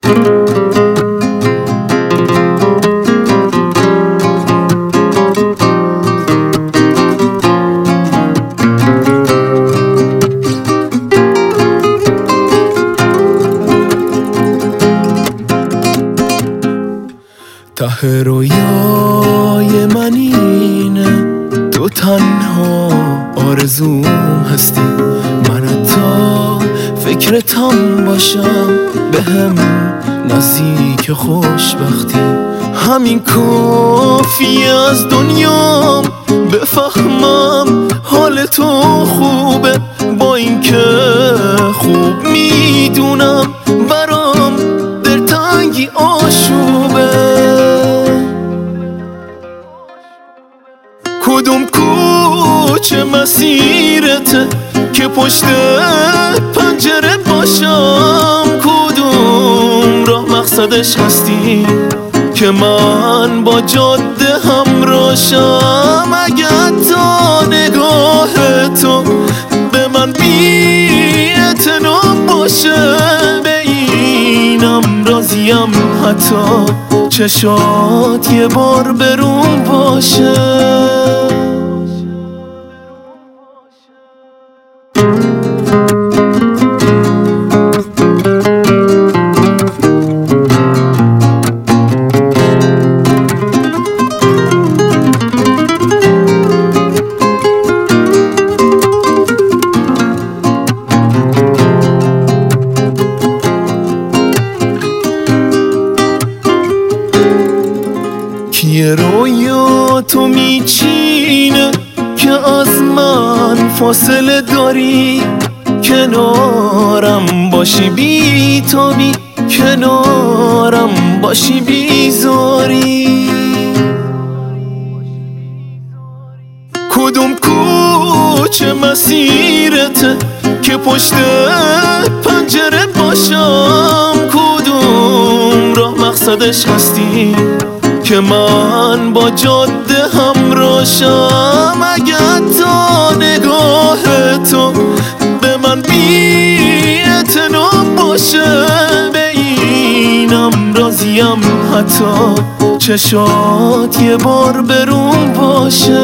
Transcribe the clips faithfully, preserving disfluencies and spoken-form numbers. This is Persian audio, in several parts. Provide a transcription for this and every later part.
ته رویای من اینه تو تنها آرزوم هستی، من حتی فکرتم باشم بهم نزدیک خوشبختی. همین کافیه از دنیام بفهمم حال تو خوبه، با اینکه خوب میدونم برام دلتنگی آشوبه. کدوم کوچه مسیرته که پشت پنجره باشم، کدوم راه مقصدش هستی که من با جاده همراشم. اگر تا نگاه تو به من بی اعتنا باشه، به اینم راضیم حتی چشات یه بار برون باشه. یه رویا تو میچینه که از من فاصله داری، کنارم باشی بی تو بی کنارم باشی بیزاری. کدوم کوچه مسیرته که پشت پنجره باشم، کدوم راه مقصدش هستی که من با جاده همراشم. اگر تا نگاه تو به من بی اعتنا باشه، به اینم راضیم حتی چشات یه بار برون باشه.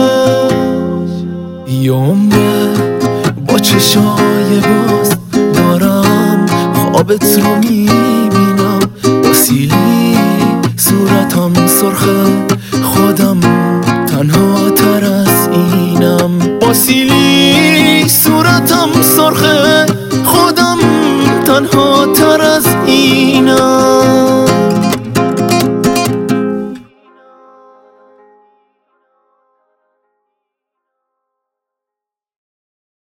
یه عمره با چشای باز دارم خوابت رو میبینم، اصیلی صورتم سرخه خودم تنها تر از اینم. اصیلی صورتم سرخه خودم تنها تر از اینم.